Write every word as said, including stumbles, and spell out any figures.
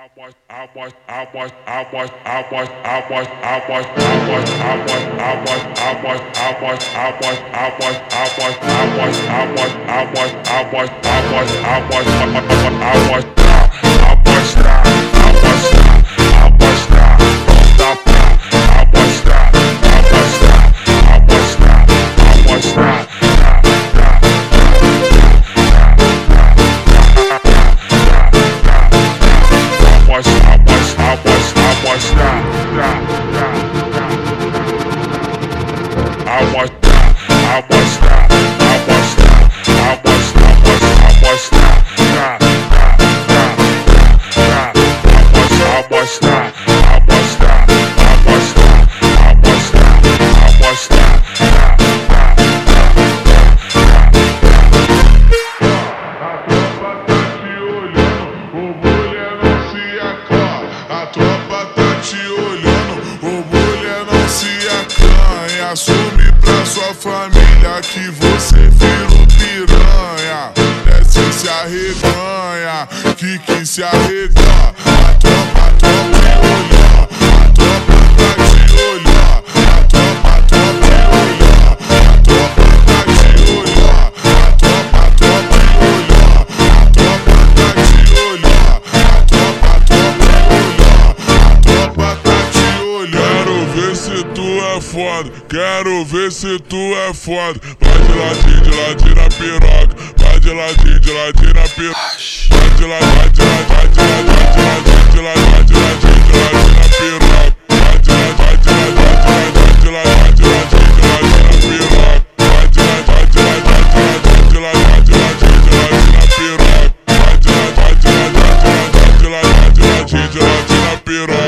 Assume pra sua família que você virou piranha. Desce se arreganha, que quem se arrega. A tropa, a tropa te olhou, a tropa tá te olhou, a tropa, a tropa te olhou, a tropa tá te olhou, a tropa, a tropa te olhou, a tropa tá te olhou, a tropa, a tropa te olhou, a tropa tá te olhando. Quero ver se tu é foda, quero ver se tu é foda. Vai de ladinho, de ladinho na piroca, vai de ladinho, de ladinho na piroca. Vai de ladinho, vai de ladinho, vai de ladinho, de ladinho, vai de ladinho, de ladinho na piroca. Vai de ladinho, vai de ladinho, vai de ladinho, de ladinho, de ladinho na piroca. Vai de ladinho, vai de ladinho, de ladinho, de ladinho, de ladinho na piroca. Vai de ladinho, vai de ladinho, de ladinho, de ladinho, de ladinho na piroca.